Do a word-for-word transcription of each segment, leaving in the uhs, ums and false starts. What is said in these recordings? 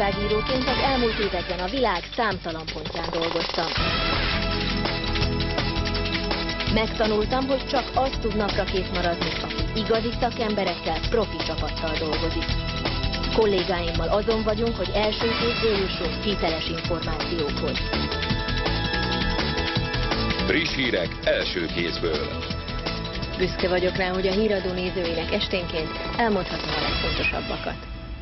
újságíróként az elmúlt években a világ számtalan pontján dolgoztam. Megtanultam, hogy csak az tud naprakész maradni, aki igazi szakemberekkel, profi csapattal dolgozik. Kollégáimmal azon vagyunk, hogy első kézből jussunk hiteles információkhoz. Friss hírek első kézből. Büszke vagyok rá, hogy a híradó nézőinek esténként elmondhatom a legfontosabbakat.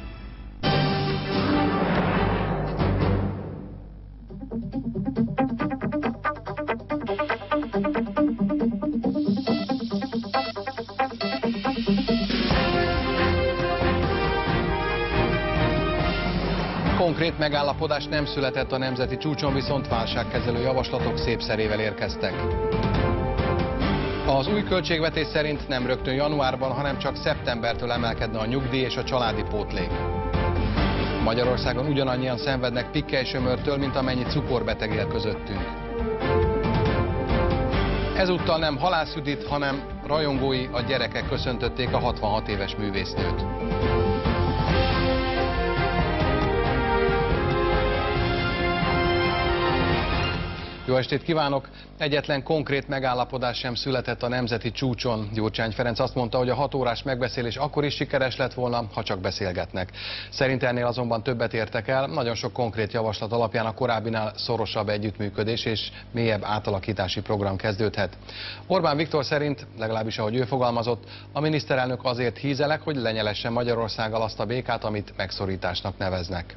Konkrét megállapodás nem született a nemzeti csúcson, viszont válságkezelő javaslatok szép szerével érkeztek. Az új költségvetés szerint nem rögtön januárban, hanem csak szeptembertől emelkedne a nyugdíj és a családi pótlék. Magyarországon ugyanannyian szenvednek pikkelykömörtől, mint amennyi cukorbeteg él közöttünk. Ezúttal nem Halász Judit, hanem rajongói, a gyerekek köszöntötték a hatvanhat éves művésznőt. Jó estét kívánok! Egyetlen konkrét megállapodás sem született a nemzeti csúcson. Gyurcsány Ferenc azt mondta, hogy a hat órás megbeszélés akkor is sikeres lett volna, ha csak beszélgetnek. Szerint ennél azonban többet értek el, nagyon sok konkrét javaslat alapján a korábbinál szorosabb együttműködés és mélyebb átalakítási program kezdődhet. Orbán Viktor szerint, legalábbis ahogy ő fogalmazott, a miniszterelnök azért hízelek, hogy lenyelessen Magyarországgal azt a békát, amit megszorításnak neveznek.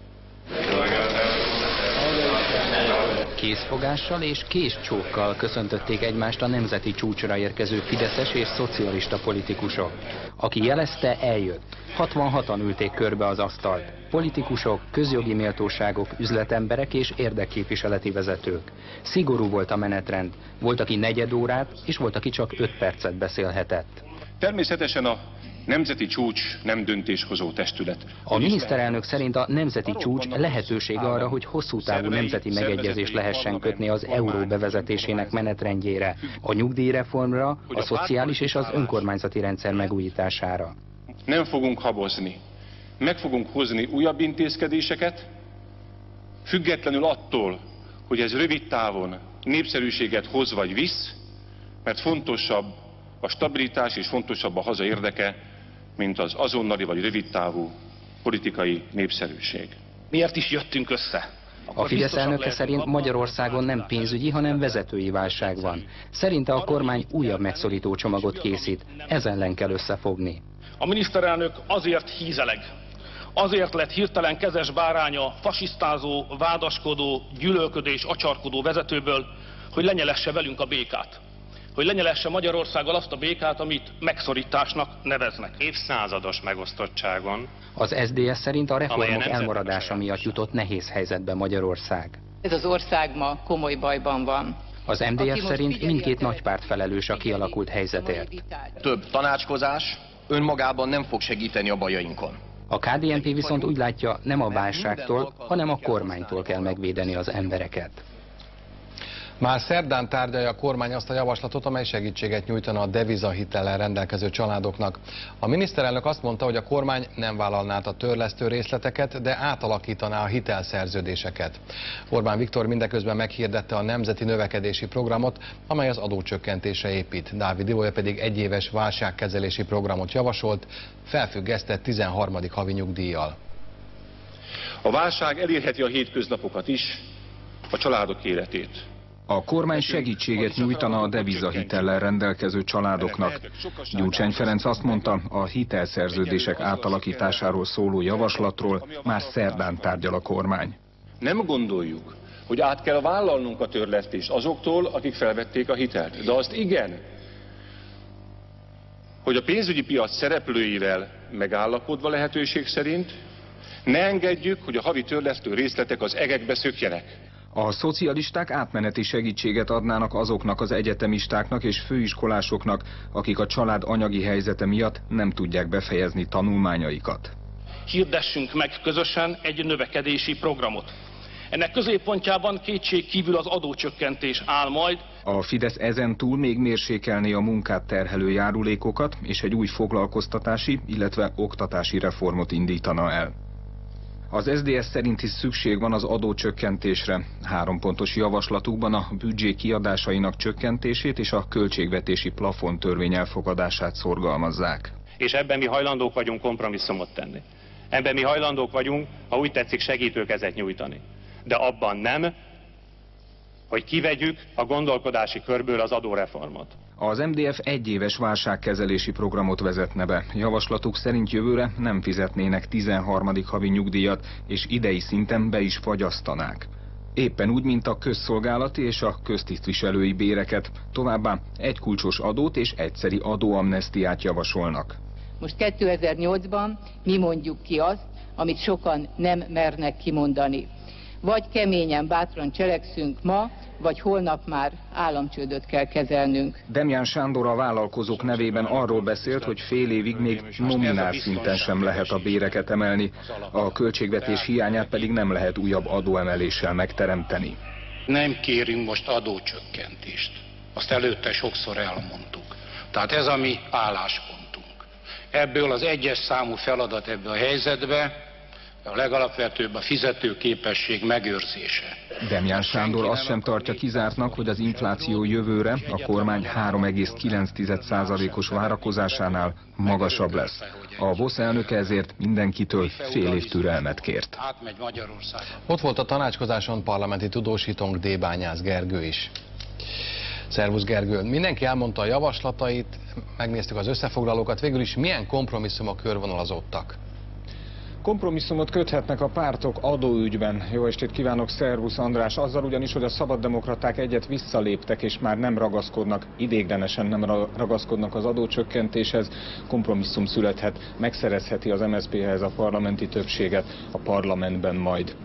Készfogással és késcsókkal köszöntötték egymást a nemzeti csúcsra érkező fideszes és szocialista politikusok. Aki jelezte, eljött. hatvanhatan ülték körbe az asztalt. Politikusok, közjogi méltóságok, üzletemberek és érdekképviseleti vezetők. Szigorú volt a menetrend. Volt, aki negyed órát, és volt, aki csak öt percet beszélhetett. Természetesen a nemzeti csúcs nem döntéshozó testület. A miniszterelnök szerint a nemzeti csúcs lehetőség arra, hogy hosszú távú nemzeti megegyezést lehessen kötni az euró bevezetésének menetrendjére, a nyugdíjreformra, a szociális és az önkormányzati rendszer megújítására. Nem fogunk habozni. Meg fogunk hozni újabb intézkedéseket, függetlenül attól, hogy ez rövid távon népszerűséget hoz vagy visz, mert fontosabb a stabilitás és fontosabb a haza érdeke, mint az azonnali vagy rövidtávú politikai népszerűség. Miért is jöttünk össze? A Fidesz elnöke szerint Magyarországon nem pénzügyi, hanem vezetői válság van. Szerinte a kormány újabb megszorító csomagot készít, ez ellen kell összefogni. A miniszterelnök azért hízeleg, azért lett hirtelen kezes báránya fasisztázó, vádaskodó, gyűlölködő és acsarkodó vezetőből, hogy lenyelesse velünk a békát. Hogy lenyelesse Magyarországgal azt a békát, amit megszorításnak neveznek. Évszázados megosztottságon. Az es zé dé es szerint a reformok elmaradása miatt jutott nehéz helyzetbe Magyarország. Ez az ország ma komoly bajban van. Az em dé ef szerint mindkét nagypárt felelős a kialakult helyzetért. Több tanácskozás önmagában nem fog segíteni a bajainkon. A ká dé en pé viszont úgy látja, nem a válságtól, hanem a kormánytól kell megvédeni az embereket. Már szerdán tárgyalja a kormány azt a javaslatot, amely segítséget nyújtana a devizahitellel rendelkező családoknak. A miniszterelnök azt mondta, hogy a kormány nem vállalná át a törlesztő részleteket, de átalakítaná a hitelszerződéseket. Orbán Viktor mindeközben meghirdette a Nemzeti Növekedési Programot, amely az adócsökkentésre épít. Dávid Ibolya pedig egyéves válságkezelési programot javasolt, felfüggesztett tizenharmadik havi nyugdíjjal. A válság elérheti a hétköznapokat is, a családok életét. A kormány segítséget nyújtana a devizahitellel rendelkező családoknak. Gyurcsány Ferenc azt mondta, a hitelszerződések átalakításáról szóló javaslatról már szerdán tárgyal a kormány. Nem gondoljuk, hogy át kell vállalnunk a törlesztést azoktól, akik felvették a hitelt. De azt igen, hogy a pénzügyi piac szereplőivel megállapodva lehetőség szerint ne engedjük, hogy a havi törlesztő részletek az egekbe szökjenek. A szocialisták átmeneti segítséget adnának azoknak az egyetemistáknak és főiskolásoknak, akik a család anyagi helyzete miatt nem tudják befejezni tanulmányaikat. Hirdessünk meg közösen egy növekedési programot. Ennek középpontjában kétség kívül az adócsökkentés áll majd. A Fidesz ezen túl még mérsékelné a munkát terhelő járulékokat, és egy új foglalkoztatási, illetve oktatási reformot indítana el. Az es zé dé es szerint is szükség van az adócsökkentésre. Három pontos javaslatukban a büdzsé kiadásainak csökkentését és a költségvetési plafontörvény elfogadását szorgalmazzák. És ebben mi hajlandók vagyunk kompromisszumot tenni. Ebben mi hajlandók vagyunk, ha úgy tetszik, segítőkezet nyújtani. De abban nem, hogy kivegyük a gondolkodási körből az adóreformot. Az em dé ef egyéves válságkezelési programot vezetne be. Javaslatuk szerint jövőre nem fizetnének tizenharmadik havi nyugdíjat, és idei szinten be is fagyasztanák. Éppen úgy, mint a közszolgálati és a köztisztviselői béreket, továbbá egy kulcsos adót és egyszeri adóamnesztiát javasolnak. Most kétezer-nyolcban mi mondjuk ki azt, amit sokan nem mernek kimondani. Vagy keményen, bátran cselekszünk ma, vagy holnap már államcsődöt kell kezelnünk. Demján Sándor a vállalkozók nevében arról beszélt, hogy fél évig még nominál szinten sem lehet a béreket emelni, a költségvetés hiányát pedig nem lehet újabb adóemeléssel megteremteni. Nem kérünk most adócsökkentést. Azt előtte sokszor elmondtuk. Tehát ez a mi álláspontunk. Ebből az egyes számú feladat ebbe a helyzetbe a legalapvetőbb a fizetőképesség megőrzése. Demján Sándor azt sem tartja kizártnak, hogy az infláció jövőre a kormány három egész kilenc százalékos várakozásánál magasabb lesz. A VOSZ elnöke ezért mindenkitől fél év türelmet kért. Ott volt a tanácskozáson parlamenti tudósítónk D. Bányász Gergő is. Szervusz Gergő! Mindenki elmondta a javaslatait, megnéztük az összefoglalókat, végül is milyen kompromisszumok körvonalazódtak? Kompromisszumot köthetnek a pártok adóügyben. Jó estét kívánok, szervusz András! Azzal ugyanis, hogy a szabaddemokraták egyet visszaléptek, és már nem ragaszkodnak, ideiglenesen nem ragaszkodnak az adócsökkentéshez, kompromisszum születhet, megszerezheti az em es zé péhez a parlamenti többséget a parlamentben majd.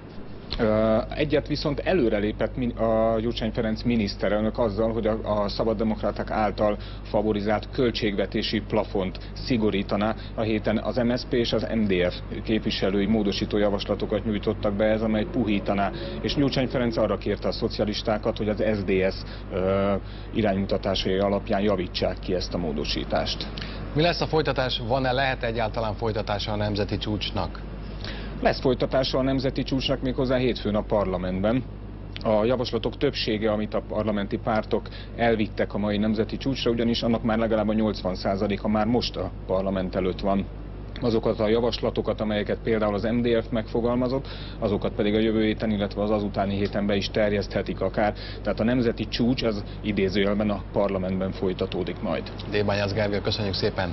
Egyet viszont előrelépett a Gyurcsány Ferenc miniszterelnök azzal, hogy a, a szabaddemokraták által favorizált költségvetési plafont szigorítaná. A héten az em es zé pé és az em dé ef képviselői módosító javaslatokat nyújtottak be, ez amely puhítaná, és Gyurcsány Ferenc arra kérte a szocialistákat, hogy az es zé dé es ö, iránymutatásai alapján javítsák ki ezt a módosítást. Mi lesz a folytatás? Van-e, lehet egyáltalán folytatása a nemzeti csúcsnak? Lesz folytatása a nemzeti csúcsnak méghozzá hétfőn a parlamentben. A javaslatok többsége, amit a parlamenti pártok elvittek a mai nemzeti csúcsra, ugyanis annak már legalább a nyolcvan százaléka már most a parlament előtt van. Azokat a javaslatokat, amelyeket például az em dé ef megfogalmazott, azokat pedig a jövő héten, illetve az azutáni héten be is terjeszthetik akár. Tehát a nemzeti csúcs az idézőjelben a parlamentben folytatódik majd. D. Bányász Gergő, köszönjük szépen!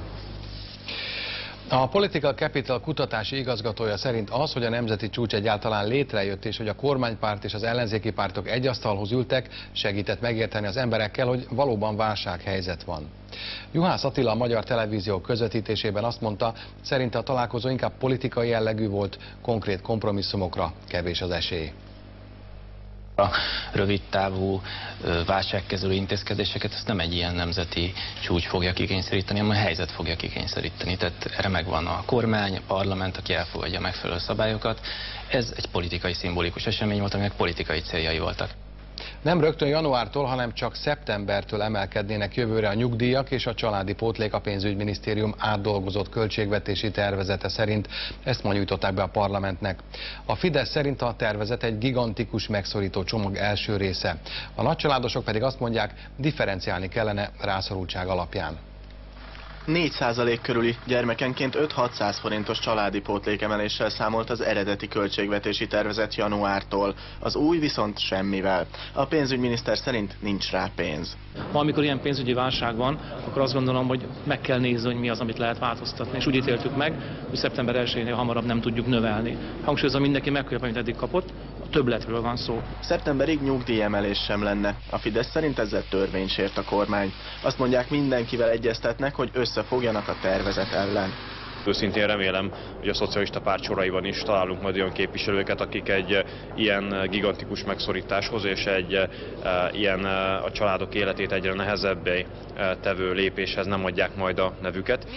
A Political Capital kutatási igazgatója szerint az, hogy a nemzeti csúcs egyáltalán létrejött, és hogy a kormánypárt és az ellenzéki pártok egy asztalhoz ültek, segített megérteni az emberekkel, hogy valóban válsághelyzet van. Juhász Attila a Magyar Televízió közvetítésében azt mondta, szerinte a találkozó inkább politikai jellegű volt, konkrét kompromisszumokra kevés az esély. A rövidtávú válságkezelő intézkedéseket ezt nem egy ilyen nemzeti csúcs fogja kikényszeríteni, hanem a helyzet fogja kikényszeríteni. Tehát erre megvan a kormány, a parlament, aki elfogadja a megfelelő szabályokat. Ez egy politikai, szimbolikus esemény volt, aminek politikai céljai voltak. Nem rögtön januártól, hanem csak szeptembertől emelkednének jövőre a nyugdíjak és a családi pótlék, a pénzügyminisztérium átdolgozott költségvetési tervezete szerint. Ezt ma nyújtották be a parlamentnek. A Fidesz szerint a tervezet egy gigantikus megszorító csomag első része. A nagycsaládosok pedig azt mondják, differenciálni kellene rászorultság alapján. négy százalék körüli gyermekenként öt-hatszáz forintos családi pótlékemeléssel számolt az eredeti költségvetési tervezet januártól. Az új viszont semmivel. A pénzügyminiszter szerint nincs rá pénz. Ma, amikor ilyen pénzügyi válság van, akkor azt gondolom, hogy meg kell nézni, hogy mi az, amit lehet változtatni. És úgy ítéltük meg, hogy szeptember elsejénél hamarabb nem tudjuk növelni. Hangsúlyozom, mindenki megkapja, amit eddig kapott, a többletről van szó. Szeptemberig nyugdíjemelés sem lenne. A Fidesz szerint ezzel törvényt sért a kormány. Azt mondják, mindenkivel egyeztetnek, hogy összefogjanak a tervezet ellen. Őszintén remélem, hogy a szocialista párt soraiban is találunk majd olyan képviselőket, akik egy ilyen gigantikus megszorításhoz és egy ilyen a családok életét egyre nehezebbé tevő lépéshez nem adják majd a nevüket.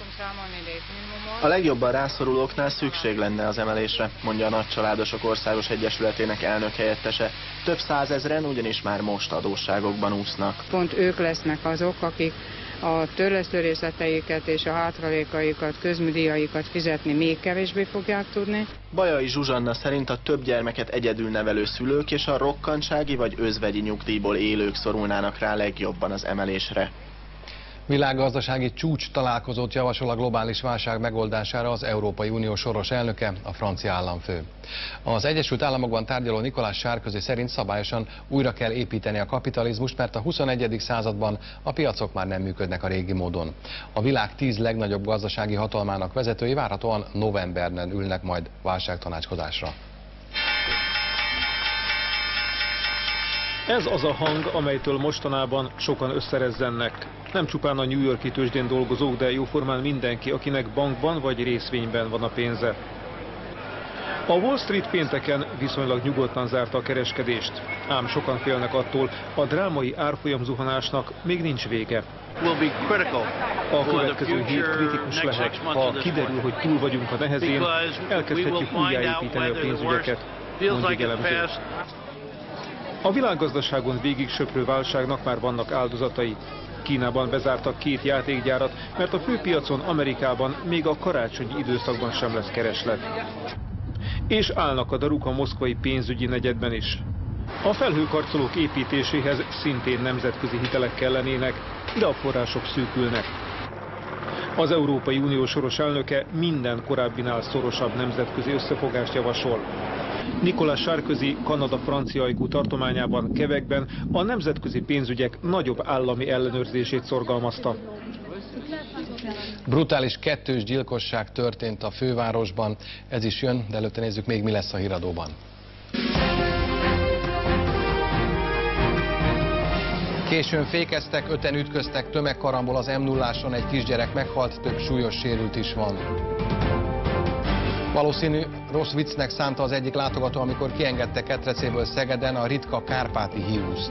A legjobban rászorulóknál szükség lenne az emelésre, mondja a Nagycsaládosok Országos Egyesületének elnök helyettese. Több százezren ugyanis már most adósságokban úsznak. Pont ők lesznek azok, akik a törlesztőrészleteiket és a hátralékaikat, közműdíjaikat fizetni még kevésbé fogják tudni. Bajai Zsuzsanna szerint a több gyermeket egyedül nevelő szülők és a rokkantsági vagy özvegyi nyugdíjból élők szorulnának rá legjobban az emelésre. Világgazdasági csúcs találkozót javasol a globális válság megoldására az Európai Unió soros elnöke, a francia államfő. Az Egyesült Államokban tárgyaló Nicolas Sarkozy szerint szabályosan újra kell építeni a kapitalizmust, mert a huszonegyedik században a piacok már nem működnek a régi módon. A világ tíz legnagyobb gazdasági hatalmának vezetői várhatóan novemberben ülnek majd válságtanácskozásra. Ez az a hang, amelytől mostanában sokan összerezzennek. Nem csupán a New York-i tőzsdén dolgozók, de jóformán mindenki, akinek bankban vagy részvényben van a pénze. A Wall Street pénteken viszonylag nyugodtan zárta a kereskedést, ám sokan félnek attól, a drámai árfolyamzuhanásnak még nincs vége. A következő hét kritikus lehet, ha kiderül, hogy túl vagyunk a nehezén, elkezdhetjük újjáépíteni a pénzügyeket, mondjuk elemző. A világgazdaságon végig söprő válságnak már vannak áldozatai. Kínában bezártak két játékgyárat, mert a főpiacon Amerikában még a karácsonyi időszakban sem lesz kereslet. És állnak a daruk a moszkvai pénzügyi negyedben is. A felhőkarcolók építéséhez szintén nemzetközi hitelek kellenének, de a források szűkülnek. Az Európai Unió soros elnöke minden korábbinál szorosabb nemzetközi összefogást javasol. Nicolas Sarkozy Kanada-Francia ajkú tartományában, Quebecben a nemzetközi pénzügyek nagyobb állami ellenőrzését szorgalmazta. Brutális kettős gyilkosság történt a fővárosban. Ez is jön, de előtte nézzük még, mi lesz a híradóban. Későn fékeztek, öten ütköztek tömegkarambol az M nulláson, egy kisgyerek meghalt, több súlyos sérült is van. Valószínű rossz viccnek szánta az egyik látogató, amikor kiengedte ketrecéből Szegeden a ritka kárpáti hívuszt.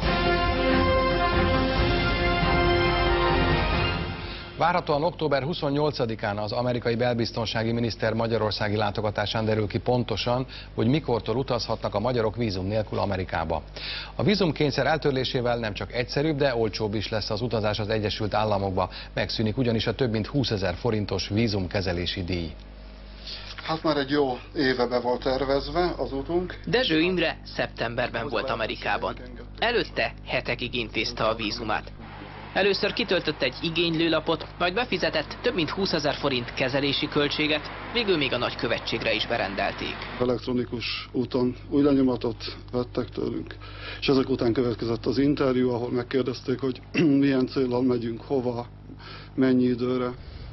Várhatóan október huszonnyolcadikán az amerikai belbiztonsági miniszter magyarországi látogatásán derül ki pontosan, hogy mikortól utazhatnak a magyarok vízum nélkül Amerikába. A vízumkényszer eltörlésével nem csak egyszerűbb, de olcsóbb is lesz az utazás az Egyesült Államokba. Megszűnik ugyanis a több mint húszezer forintos vízumkezelési díj. Hát már egy jó éve be volt tervezve az utunk. Dezső Imre szeptemberben volt Amerikában. Előtte hetekig intézte a vízumát. Először kitöltött egy igénylőlapot, majd befizetett több mint húszezer forint kezelési költséget, végül még a nagykövetségre is berendelték. Elektronikus úton új lenyomatot vettek tőlünk, és ezek után következett az interjú, ahol megkérdezték, hogy milyen céllal megyünk, hova, mennyi időre.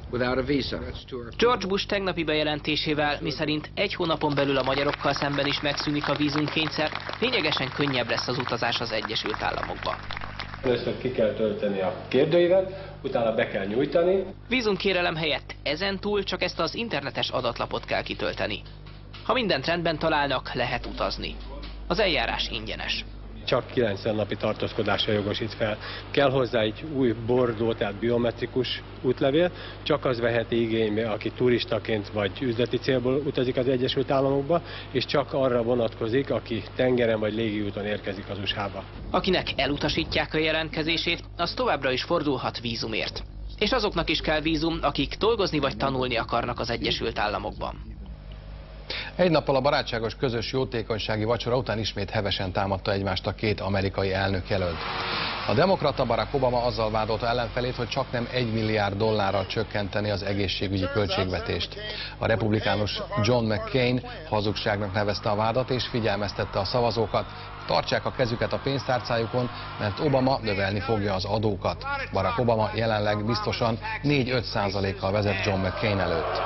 George Bush tegnapi bejelentésével, miszerint egy hónapon belül a magyarokkal szemben is megszűnik a vízumkényszer, lényegesen könnyebb lesz az utazás az Egyesült Államokba. Először ki kell tölteni a kérdőívet, utána be kell nyújtani. Vízumkérelem helyett ezentúl csak ezt az internetes adatlapot kell kitölteni. Ha mindent rendben találnak, lehet utazni. Az eljárás ingyenes. Csak kilencven napi tartózkodásra jogosít fel. Kell hozzá egy új bordó, tehát biometrikus útlevél, csak az veheti igénybe, aki turistaként vagy üzleti célból utazik az Egyesült Államokba, és csak arra vonatkozik, aki tengeren vagy légiúton érkezik az u es á-ba. Akinek elutasítják a jelentkezését, az továbbra is fordulhat vízumért. És azoknak is kell vízum, akik dolgozni vagy tanulni akarnak az Egyesült Államokban. Egy nappal a barátságos közös jótékonysági vacsora után ismét hevesen támadta egymást a két amerikai elnökjelölt. A demokrata Barack Obama azzal vádolta ellenfelét, hogy csak nem egy milliárd dollárral csökkenteni az egészségügyi költségvetést. A republikánus John McCain hazugságnak nevezte a vádat és figyelmeztette a szavazókat. Tartsák a kezüket a pénztárcájukon, mert Obama növelni fogja az adókat. Barack Obama jelenleg biztosan négy-öt százalékkal vezet John McCain előtt.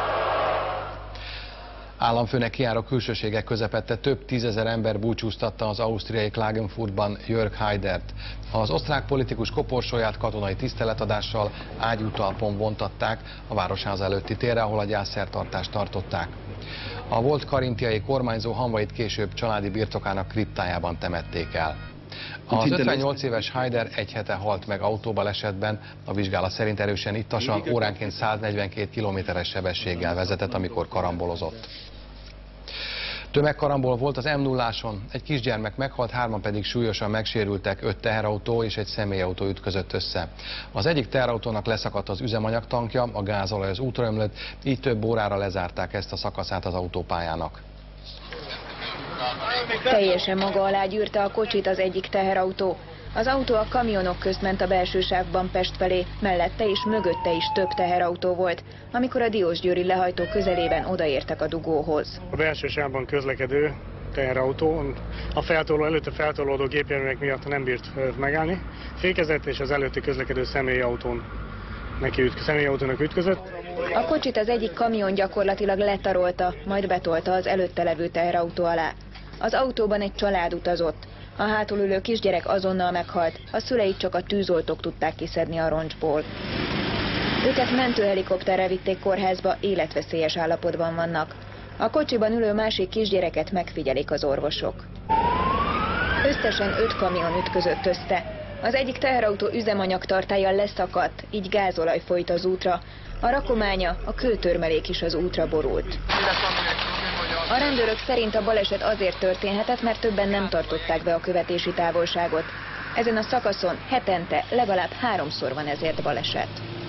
Államfőnek kijáró külsőségek közepette több tízezer ember búcsúztatta az ausztriai Klagenfurtban Jörg Haidert. Az osztrák politikus koporsóját katonai tiszteletadással ágyútalpon vontatták a városház előtti térre, ahol a gyászszertartást tartották. A volt karintiai kormányzó hamvait később családi birtokának kriptájában temették el. Az ötvennyolc éves Haider egy hete halt meg autóbalesetben, a vizsgálat szerint erősen ittasan, óránként száznegyvenkét kilométeres sebességgel vezetett, amikor karambolozott. Tömegkarambol volt az M nulláson, egy kisgyermek meghalt, hárman pedig súlyosan megsérültek, öt teherautó és egy személyautó ütközött össze. Az egyik teherautónak leszakadt az üzemanyagtankja, a gázolaj az útra ömlött, így több órára lezárták ezt a szakaszát az autópályának. Teljesen maga alá gyűrte a kocsit az egyik teherautó. Az autó a kamionok közt ment a belső sávban Pest felé, mellette és mögötte is több teherautó volt, amikor a diósgyőri lehajtó közelében odaértek a dugóhoz. A belső sávban közlekedő teherautó a feltoló, előtte feltolódó gépjárművek miatt nem bírt megállni, fékezett és az előtti közlekedő személyautón neki ütk, személyautónak ütközött. A kocsit az egyik kamion gyakorlatilag letarolta, majd betolta az előtte levő teherautó alá. Az autóban egy család utazott. A hátul ülő kisgyerek azonnal meghalt, a szüleit csak a tűzoltók tudták kiszedni a roncsból. Őket mentőhelikopterrel vitték kórházba, életveszélyes állapotban vannak. A kocsiban ülő másik kisgyereket megfigyelik az orvosok. Összesen öt kamion ütközött össze. Az egyik teherautó üzemanyagtartálya leszakadt, így gázolaj folyt az útra. A rakománya, a kőtörmelék is az útra borult. A rendőrök szerint a baleset azért történhetett, mert többen nem tartották be a követési távolságot. Ezen a szakaszon hetente legalább háromszor van ezért baleset.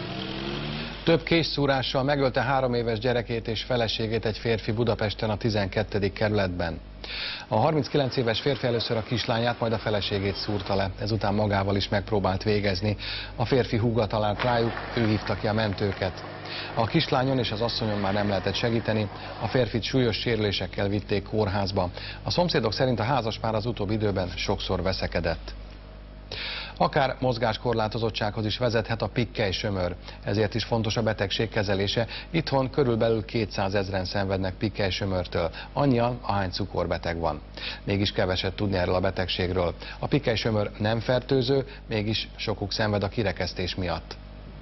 Több késszúrással megölte három éves gyerekét és feleségét egy férfi Budapesten a tizenkettedik kerületben. A harminckilenc éves férfi először a kislányát, majd a feleségét szúrta le, ezután magával is megpróbált végezni. A férfi húga talált rájuk, ő hívta ki a mentőket. A kislányon és az asszonyon már nem lehetett segíteni, a férfit súlyos sérülésekkel vitték kórházba. A szomszédok szerint a házaspár az utóbbi időben sokszor veszekedett. Akár mozgáskorlátozottsághoz is vezethet a pikkely-sömör, ezért is fontos a betegség kezelése. Itthon körülbelül kétszázezren szenvednek pikkely-sömörtől, annyian, ahány cukorbeteg van. Mégis keveset tudni erről a betegségről. A pikkely-sömör nem fertőző, mégis sokuk szenved a kirekesztés miatt.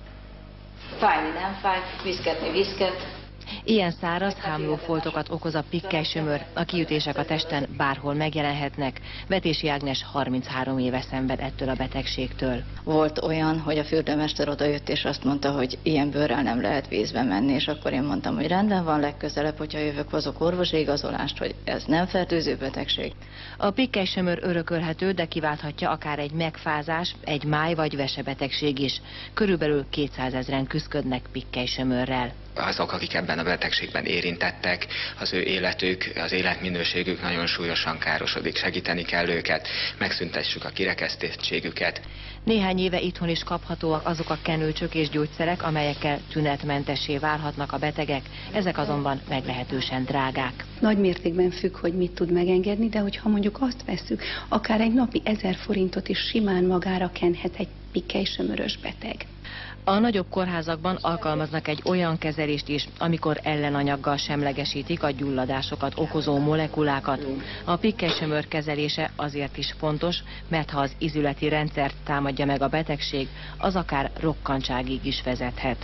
Fájni nem fáj, viszketni viszket. Ilyen száraz, hámló foltokat okoz a pikkely-sömör, a kiütések a testen bárhol megjelenhetnek. Vetési Ágnes harminchárom éve szenved ettől a betegségtől. Volt olyan, hogy a fürdőmester odajött és azt mondta, hogy ilyen bőrrel nem lehet vízbe menni, és akkor én mondtam, hogy rendben van, legközelebb, hogyha jövök, hozok orvosi igazolást, hogy ez nem fertőző betegség. A pikkely-sömör örökölhető, de kiválthatja akár egy megfázás, egy máj vagy vesebetegség is. Körülbelül kétszázezren küszködnek pikkely-sömörrel. Azok, akik ebben a betegségben érintettek, az ő életük, az életminőségük nagyon súlyosan károsodik, segíteni kell őket, megszüntessük a kirekesztettségüket. Néhány éve itthon is kaphatóak azok a kenőcsök és gyógyszerek, amelyekkel tünetmentessé válhatnak a betegek, ezek azonban meglehetősen drágák. Nagy mértékben függ, hogy mit tud megengedni, de hogyha mondjuk azt vesszük, akár egy napi ezer forintot is simán magára kenhet egy pikkely-sömörös beteg. A nagyobb kórházakban alkalmaznak egy olyan kezelést is, amikor ellenanyaggal semlegesítik a gyulladásokat okozó molekulákat. A pikkely-sömör kezelése azért is fontos, mert ha az ízületi rendszert támadja meg a betegség, az akár rokkantságig is vezethet.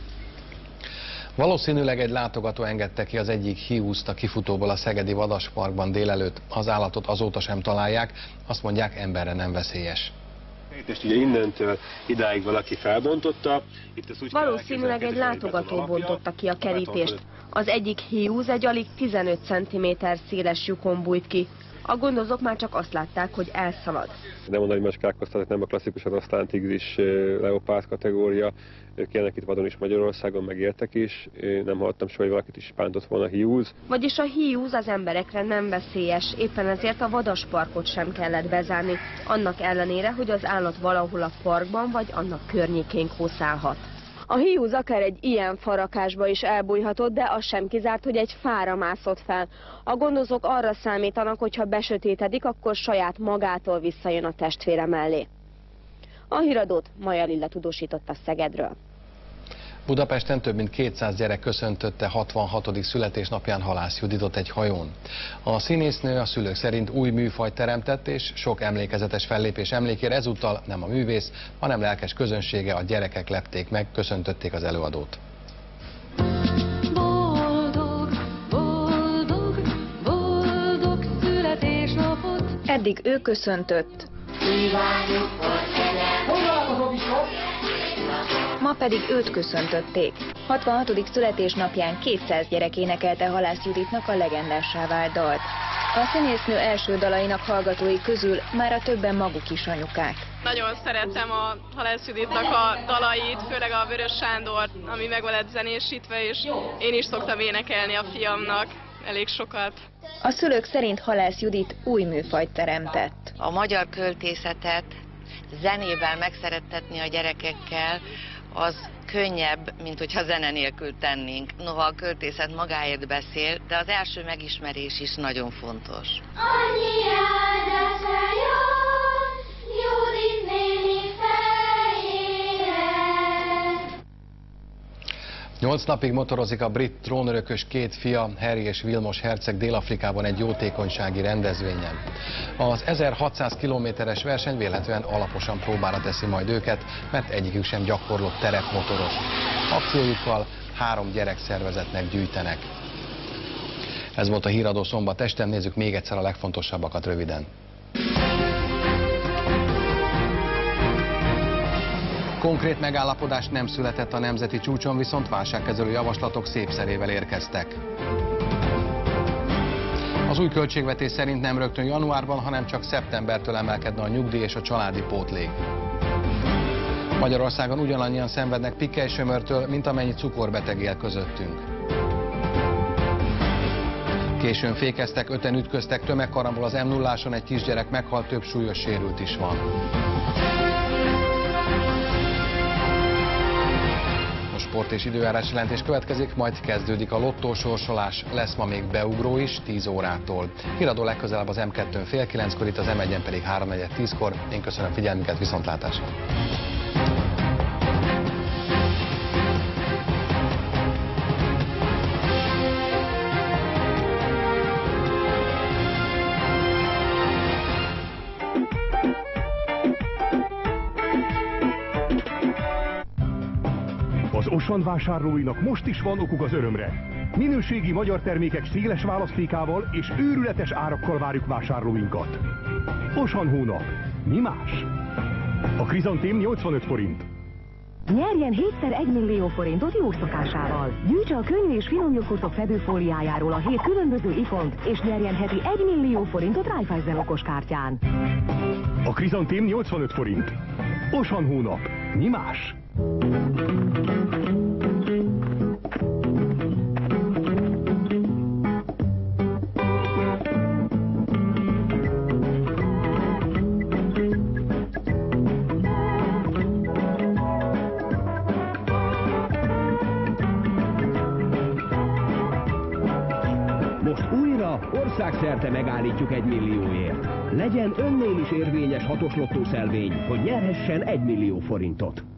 Valószínűleg egy látogató engedte ki az egyik hiúzt a kifutóból a szegedi vadasparkban délelőtt. Az állatot azóta sem találják, azt mondják, emberre nem veszélyes. És ugye innentől idáig valaki felbontotta. Itt ezt úgy Valószínűleg egy látogató bontotta ki a kerítést. Az egyik hiúz egy alig tizenöt centiméter széles lyukon bújt ki. A gondozók már csak azt látták, hogy elszalad. Nem a nagy macskákhoz, tehát nem a klasszikus oroszlán, tigris, leopárd kategória. Ők élnek itt vadon is Magyarországon, megéltek is. Nem hallottam soha, hogy valakit is bántott volna hiúz. Vagyis a hiúz az emberekre nem veszélyes, éppen ezért a vadasparkot sem kellett bezárni. Annak ellenére, hogy az állat valahol a parkban vagy annak környékén kószálhat. A hiúz akár egy ilyen farakásba is elbújhatott, de az sem kizárt, hogy egy fára mászott fel. A gondozók arra számítanak, hogy ha besötétedik, akkor saját magától visszajön a testvére mellé. A híradót Maja Lilla tudósította Szegedről. Budapesten több mint kétszáz gyerek köszöntötte hatvanhatodik születésnapján Halász Juditot egy hajón. A színésznő a szülők szerint új műfajt teremtett, és sok emlékezetes fellépés emlékére ezúttal nem a művész, hanem lelkes közönsége, a gyerekek lepték meg, köszöntötték az előadót. Boldog, boldog, boldog születésnapot. Eddig ő köszöntött. Ma pedig őt köszöntötték. hatvanhatodik születésnapján kétszáz gyerek énekelte Halász Juditnak a legendássá vált dalt. A színésznő első dalainak hallgatói közül már a többen maguk is anyukák. Nagyon szeretem a Halász Juditnak a dalait, főleg a Vörös Sándor, ami meg van lett zenésítve, és én is szoktam énekelni a fiamnak elég sokat. A szülők szerint Halász Judit új műfajt teremtett. A magyar költészetet zenével megszerettetni a gyerekekkel, az könnyebb, mint hogyha zene nélkül tennénk. Noha a költészet magáért beszél, de az első megismerés is nagyon fontos. Annyi áldásra jön, Judit néni fejére. Nyolc napig motorozik a brit trónörökös két fia, Harry és Vilmos herceg Dél-Afrikában egy jótékonysági rendezvényen. Az ezerhatszáz kilométeres verseny véletlenül alaposan próbára teszi majd őket, mert egyikük sem gyakorlott terepmotoros. Akciójukkal három gyerekszervezetnek gyűjtenek. Ez volt a híradó szombat este, nézzük még egyszer a legfontosabbakat röviden. Konkrét megállapodás nem született a nemzeti csúcson, viszont válságkezelő javaslatok szépszerével érkeztek. Az új költségvetés szerint nem rögtön januárban, hanem csak szeptembertől emelkedne a nyugdíj és a családi pótlék. Magyarországon ugyanannyian szenvednek pikkely-sömörtől, mint amennyi cukorbeteg él közöttünk. Későn fékeztek, öten ütköztek, tömegkarambol az M nulláson, egy kisgyerek meghalt, több súlyos sérült is van. Sport és időjárás jelentés következik, majd kezdődik a lottósorsolás, lesz ma még beugró is tíz órától. Híradó legközelebb az M kettőn fél kilenckor, itt az M egyen pedig háromnegyed tízkor. Én köszönöm figyelmüket, viszontlátásra! Az Auchan vásárlóinak most is van okuk az örömre. Minőségi magyar termékek széles választékával és őrületes árakkal várjuk vásárlóinkat. Auchan hónap. Mi más? A krizantém nyolcvanöt forint. Nyerjen hétszer egy millió forintot jó szokásával. Gyűjtse a könnyű és finom jogurtok fedőfóliájáról a hét különböző ikont, és nyerjen heti egy millió forintot Raiffeisen okoskártyán. A krizantém nyolcvanöt forint. Auchan hónap. Mi más? Most újra országszerte megállítjuk egy millióért. Legyen önnél is érvényes hatos lottószelvény, hogy nyerhessen egy millió forintot.